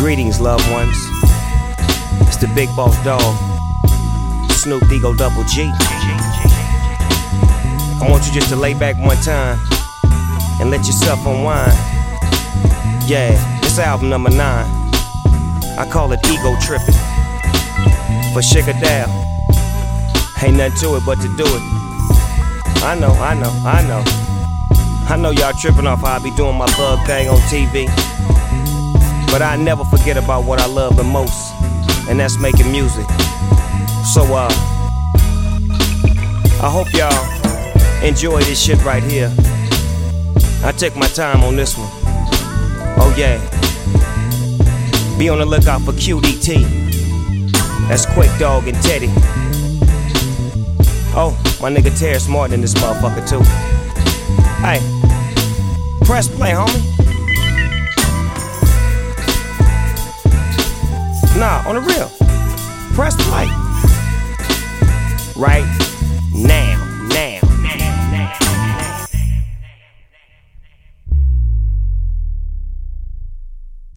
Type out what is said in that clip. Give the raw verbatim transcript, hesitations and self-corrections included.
Greetings, loved ones. It's the Big Boss Dog, Snoop Ego Double G. I want you just to lay back one time and let yourself unwind. Yeah, this album number nine. I call it Ego Trippin'. For Shigadale. Ain't nothing to it but to do it. I know, I know, I know. I know y'all tripping off how I be doing my thug thing on T V. But I never forget about what I love the most, and that's making music. So uh, I hope y'all enjoy this shit right here. I took my time on this one. Oh yeah. Be on the lookout for Q D T. That's Quick Dog and Teddy. Oh, my nigga Terrence Martin in this motherfucker too. Hey, press play, homie. Nah, on the real.